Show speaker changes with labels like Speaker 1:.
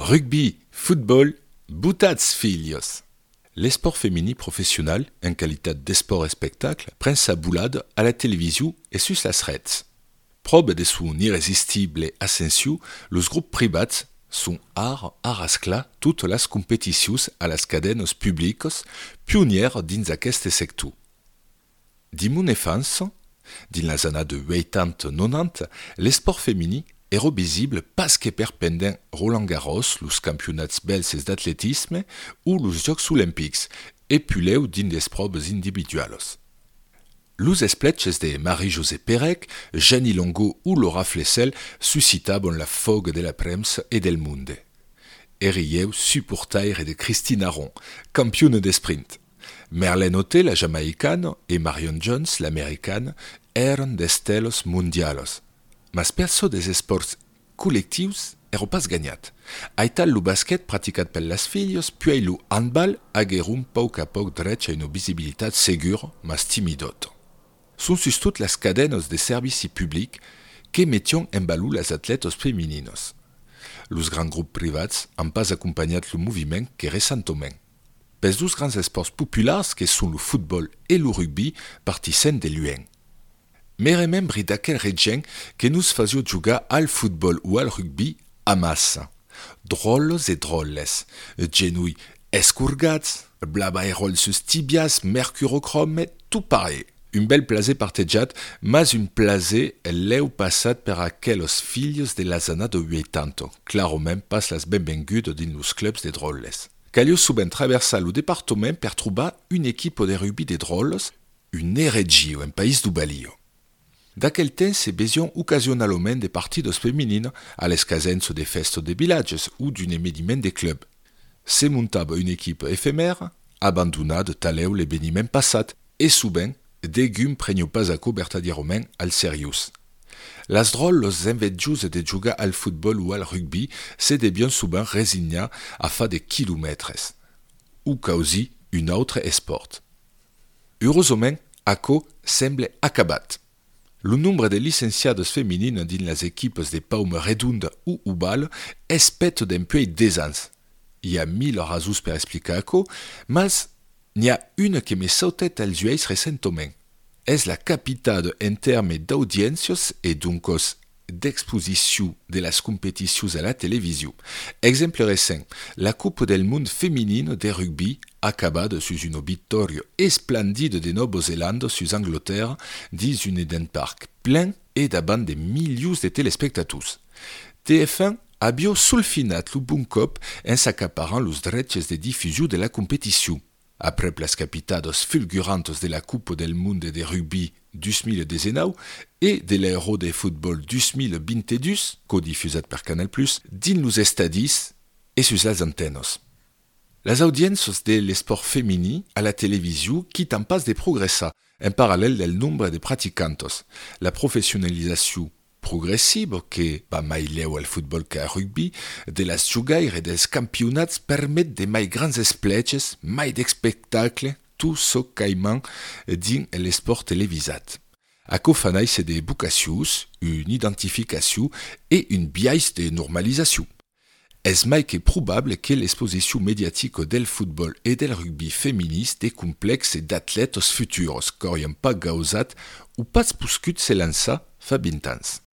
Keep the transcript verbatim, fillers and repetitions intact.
Speaker 1: Rugby, football, butats filhos. L'esport femení professional, en qualitat d'esport et spectacle, pren sa boulade à la télévision et sus las reds. Probe de son irrésistible ascensió, los groupes privats sont art arasclar toutes las competicions a las cadenes publiques pionnières dins aquest sector. Dimun enfance, dins las années de vuitanta nonanta, l'esport femení era visible pas que per pendent Roland Garros, los campionats belges d'athlétisme ou los Jocs Olympics, e puleu dins des probes individuals. Los espletches de Marie-Josée Pérec, Jenny Longo ou Laura Flessel suscitaban la fogue de la premsa et del monde. Erieu supportaire de Christine Aron, campionne de sprint. Merlene Oté, la jamaïcane, et Marion Jones, l'américaine, eren d'estelos mundialos. Mas perso des esports col·lectius ero pas gagnat. Aital lo basquet praticat per las filles, puis lo handball aguerum pauc a pauc dretg a una visibilitat segura, mas timidot. Son sus tot las cadenes de servici public que metion en valor las atletes femininos. Los grands groupes privats han pas acompanhat lo moviment que recentoment. Pels dos grands esports populars que son lo futbol e lo rugby partissent de lluent. Me remembri d'aquel regent que nos fazio jugar al futbol ou al rugby a massa. Drolles e drolles, genui escurgats, blabaerol sus tibias, mercurochrome, tout pareil. Un bel plaser partejat, mas un plaser l'heu passat per aquelos filhos de las années de vuitanta, clarament pas las benvengudes dins los clubs de drolles. Calio souvent traversar lo departament per trobar une équipe de rugby de drolles, un heregio en país du Balio. D'aquel temps se besion ocasionalment de partidos femenines a les casences de festes de villages ou d'un emediment de clubs. Se muntava une équipe éphémère, abandonnada taleu l'événement passat, et souvent, degum prenio pas aco vertadierament al serius. Las drolles envedjose de jugar al futbol ou al rugby se debian souvent resignar a fa de kilomètres, ou causi un autre esport. Heurosament, aco semble acabat. Le nombre de licenciades femenines dins les équipes de paume redonda ou oval es pet d'empuei des ans. Hi ha mil rasos per explicar aco, mas n'hi ha une que me sautet als uells recentoment. És la capitada en termes d'audiències et doncos d'exposició de les competicions a la televisió. Exemple recent, la Coupe del Món femenina de rugby acabada sus una victòria esplendide de Nova Zelanda sus Anglaterra dins un Eden Park plein et davant de milions de telespectators. T F un avió sulfinat lo bon cop en s'acaparant los drets de difusió de la competició. Après las capitadas fulgurantes de la Coupe del Món de rugby dos mil diecinueve et de l'Euro de football dos mil vint-i-deux, codifusat per Canal plus, dins los estadis et sus las antenes. Les audiènces de l'esport femení a la televisió quitan pas de progressar en paral·lel del nombre de praticantes. La professionalització progressiva, que va mai leu al futbol que al rugby, de las jugaires et dels campionats permet de mai grands espletges, mai d'espectacle, tout ce qu'aiman dins l'esport televisat. Aco fa naisse de vocacions, une identificació et un biais de normalisació. És mai que probable que l'exposició mediatica del futbol e del rugby feminís de complexe d'atletes futurs qu'aurien pas gausat ou pas poscut se lançar fa vint ans.